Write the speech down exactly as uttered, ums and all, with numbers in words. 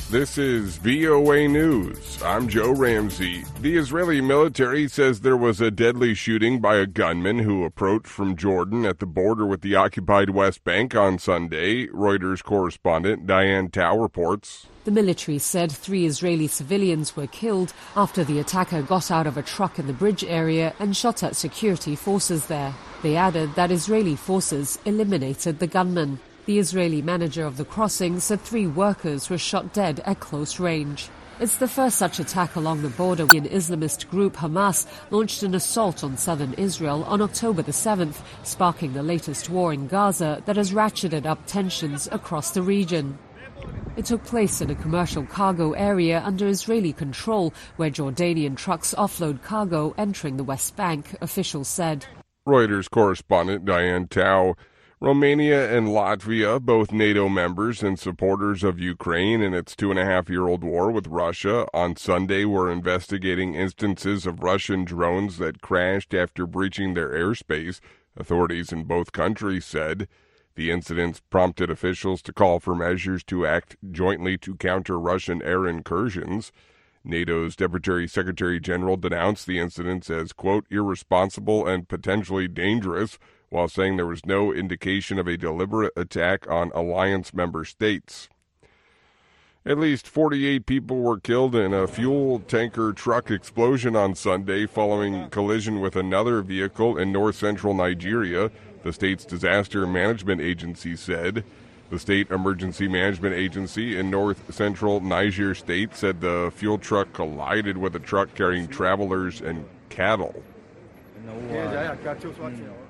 This is V O A News. I'm Joe Ramsey. The Israeli military says there was a deadly shooting by a gunman who approached from Jordan at the border with the occupied West Bank on Sunday. Reuters correspondent Diane Tao reports. The military said three Israeli civilians were killed after the attacker got out of a truck in the bridge area and shot at security forces there. They added that Israeli forces eliminated the gunman. The Israeli manager of the crossing said three workers were shot dead at close range. It's the first such attack along the border. An Islamist group, Hamas, launched an assault on southern Israel on October the seventh, sparking the latest war in Gaza that has ratcheted up tensions across the region. It took place in a commercial cargo area under Israeli control, where Jordanian trucks offload cargo entering the West Bank, officials said. Reuters correspondent Diane Tao. Romania and Latvia, both NATO members and supporters of Ukraine in its two-and-a-half-year-old war with Russia, on Sunday were investigating instances of Russian drones that crashed after breaching their airspace, authorities in both countries said. The incidents prompted officials to call for measures to act jointly to counter Russian air incursions. NATO's Deputy Secretary General denounced the incidents as, quote, irresponsible and potentially dangerous, while saying there was no indication of a deliberate attack on alliance member states. At least forty-eight people were killed in a fuel tanker truck explosion on Sunday following collision with another vehicle in north-central Nigeria, the state's disaster management agency said. The State Emergency Management Agency in north-central Niger State said the fuel truck collided with a truck carrying travelers and cattle.